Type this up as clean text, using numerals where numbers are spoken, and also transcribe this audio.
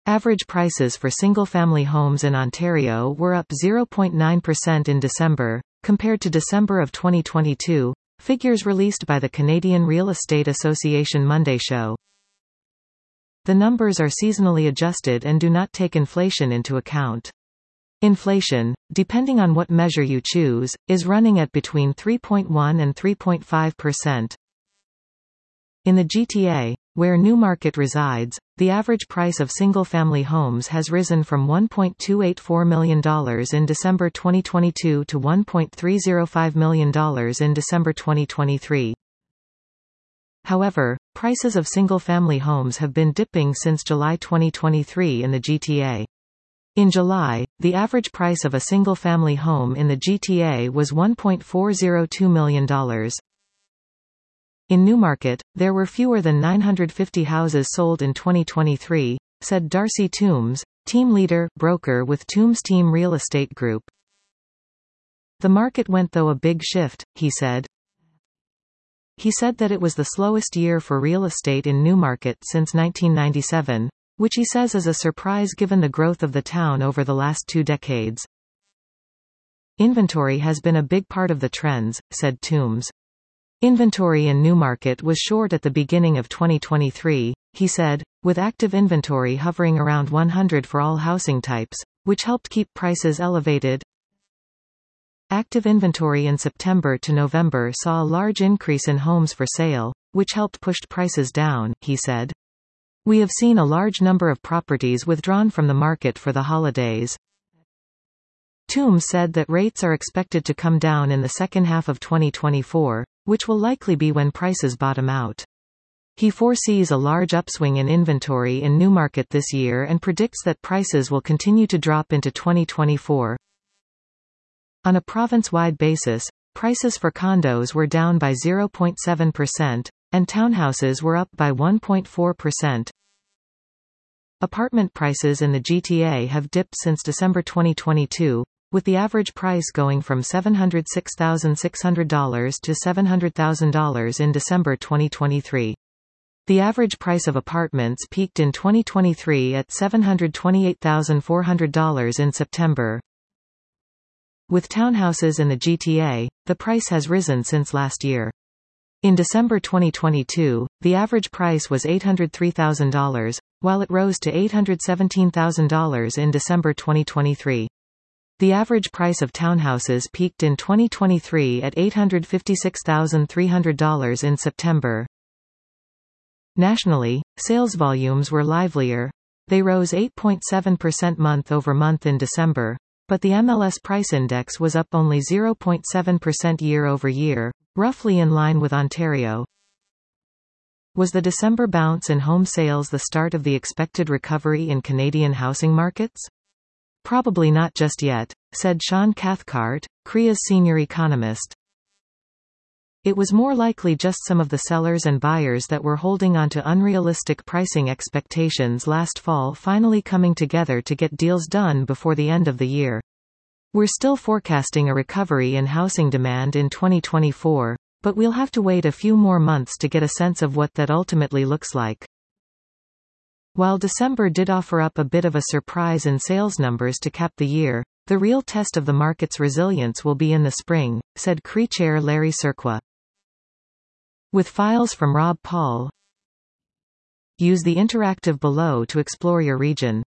Average prices for single-family homes in Ontario were up 0.9% in December, compared to December of 2022, figures released by the Canadian Real Estate Association Monday show. The numbers are seasonally adjusted and do not take inflation into account. Inflation, depending on what measure you choose, is running at between 3.1 and 3.5%. In the GTA, where Newmarket resides, the average price of single-family homes has risen from $1.284 million in December 2022 to $1.305 million in December 2023. However, prices of single-family homes have been dipping since July 2023 in the GTA. In July, the average price of a single-family home in the GTA was $1.402 million. In Newmarket, there were fewer than 950 houses sold in 2023, said Darcy Toombs, team leader, broker with Toombs Team Real Estate Group. The market went through a big shift, he said. He said that it was the slowest year for real estate in Newmarket since 1997, which he says is a surprise given the growth of the town over the last 2 decades. Inventory has been a big part of the trends, said Toombs. Inventory in Newmarket was short at the beginning of 2023, he said, with active inventory hovering around 100 for all housing types, which helped keep prices elevated. Active inventory in September to November saw a large increase in homes for sale, which helped push prices down, he said. We have seen a large number of properties withdrawn from the market for the holidays. Toombs said that rates are expected to come down in the second half of 2024, which will likely be when prices bottom out. He foresees a large upswing in inventory in Newmarket this year and predicts that prices will continue to drop into 2024. On a province-wide basis, prices for condos were down by 0.7%, and townhouses were up by 1.4%. Apartment prices in the GTA have dipped since December 2022, with the average price going from $706,600 to $700,000 in December 2023. The average price of apartments peaked in 2023 at $728,400 in September. With townhouses in the GTA, the price has risen since last year. In December 2022, the average price was $803,000, while it rose to $817,000 in December 2023. The average price of townhouses peaked in 2023 at $856,300 in September. Nationally, sales volumes were livelier. They rose 8.7% month-over-month in December, but the MLS price index was up only 0.7% year-over-year, roughly in line with Ontario. Was the December bounce in home sales the start of the expected recovery in Canadian housing markets? Probably not just yet, said Sean Cathcart, CREA's senior economist. It was more likely just some of the sellers and buyers that were holding on to unrealistic pricing expectations last fall finally coming together to get deals done before the end of the year. We're still forecasting a recovery in housing demand in 2024, but we'll have to wait a few more months to get a sense of what that ultimately looks like. While December did offer up a bit of a surprise in sales numbers to cap the year, the real test of the market's resilience will be in the spring, said CRE Chair Larry Surqua. With files from Rob Paul. Use the interactive below to explore your region.